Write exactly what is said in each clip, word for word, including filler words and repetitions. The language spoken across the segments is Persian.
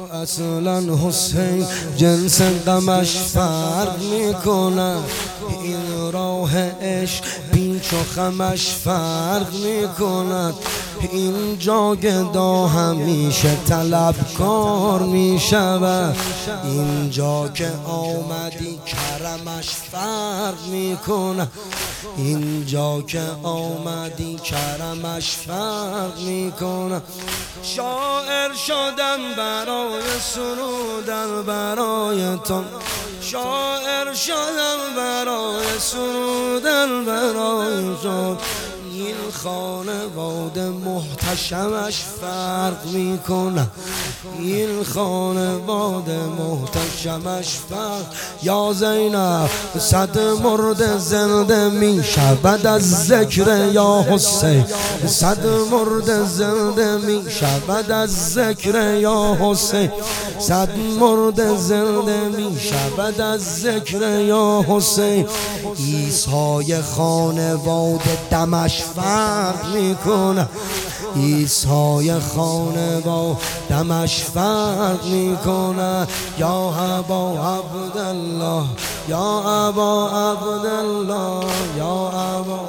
اصلا حسین جنس غمش فرق میکنه، این راه عشق پیچ و خمش فرق میکند، این جاگدا همیشه طلبکار میشود، اینجا که آمدی کرمش فرق میکنه، اینجا که آمدی کرمش فرق میکنه. شاعر شدم برای سرودن برای تو، شاعر شدم برای سرودن برای تو، این خانواده محتشمش فرق میکنه، این خانواده محتشمش فرق. یا زینب صد مرد زنده میشود از ذکر یا حسین، صد مرد زنده میشود از ذکر یا حسین، صد مرد زنده میشود از ذکر یا حسین. عیسی خانواده دمش فرق میکنه، عیسی خانواده دمش فرق میکنه. یا ابا عبدالله، یا ابا عبدالله، یا ابا،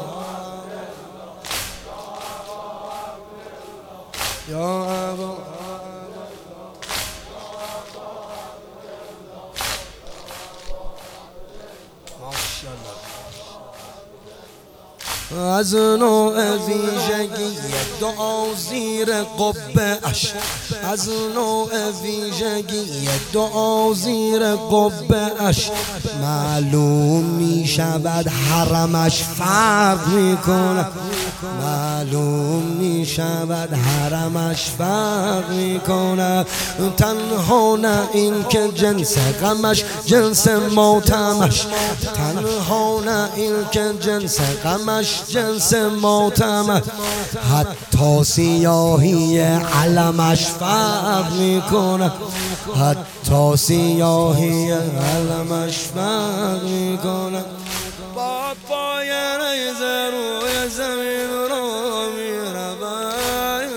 یا ابا از نوع ویژگی دعا زیر قبه اش، از نوع ویژگی دعا زیر قبه اش معلوم می شود حرمش فرق می کند، معلوم می شود حرمش فرق می کند. تنها نه این که جنس غمش جنس ماتمش، تنها نه این که جنس غمش جنس ماتمش، حتی سیاهی علمش فرق میکنه، حتی سیاهی علمش فرق میکنه. با پای نیزه روی زمین را میرود،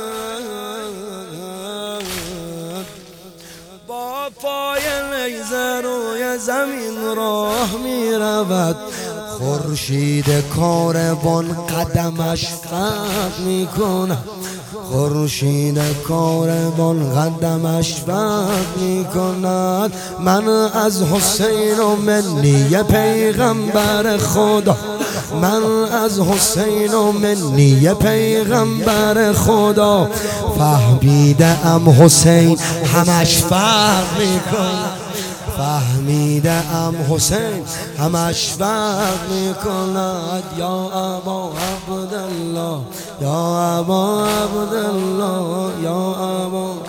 با پای نیزه روی زمین راه میرود، خورشید کاروان قدمش فرق میکنه، خورشید کاروان قدمش فرق میکند. من از حسین و منی پیغمبر خدا، من از حسین و منی پیغمبر خدا فهمیده ام حسین همش فرق میکنه، فهمیده ام حسین همش فرق میکند. یا ابا عبدالله، یا ابا عبدالله، یا ابا